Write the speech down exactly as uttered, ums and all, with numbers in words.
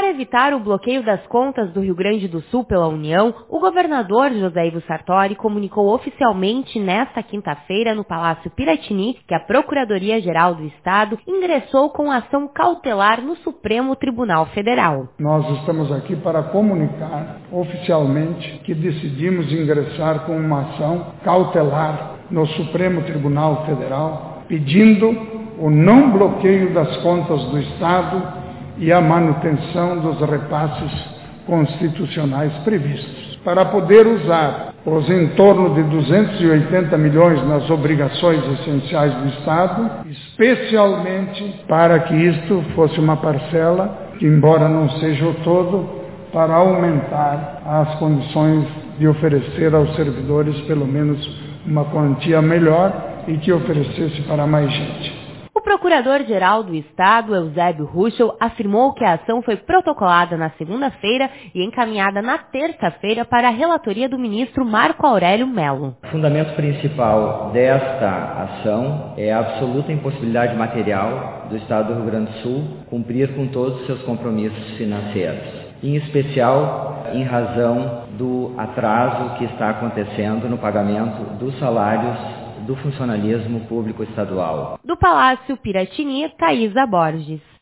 Para evitar o bloqueio das contas do Rio Grande do Sul pela União, o governador José Ivo Sartori comunicou oficialmente nesta quinta-feira no Palácio Piratini que a Procuradoria-Geral do Estado ingressou com ação cautelar no Supremo Tribunal Federal. Nós estamos aqui para comunicar oficialmente que decidimos ingressar com uma ação cautelar no Supremo Tribunal Federal, pedindo o não bloqueio das contas do Estado e a manutenção dos repasses constitucionais previstos, para poder usar os em torno de duzentos e oitenta milhões nas obrigações essenciais do Estado, especialmente para que isto fosse uma parcela, que embora não seja o todo, para aumentar as condições de oferecer aos servidores pelo menos uma quantia melhor e que oferecesse para mais gente. O Procurador-Geral do Estado, Eusébio Ruschel, afirmou que a ação foi protocolada na segunda-feira e encaminhada na terça-feira para a relatoria do ministro Marco Aurélio Mello. O fundamento principal desta ação é a absoluta impossibilidade material do Estado do Rio Grande do Sul cumprir com todos os seus compromissos financeiros, em especial em razão do atraso que está acontecendo no pagamento dos salários do funcionalismo público estadual. Do Palácio Piratini, Thaisa Borges.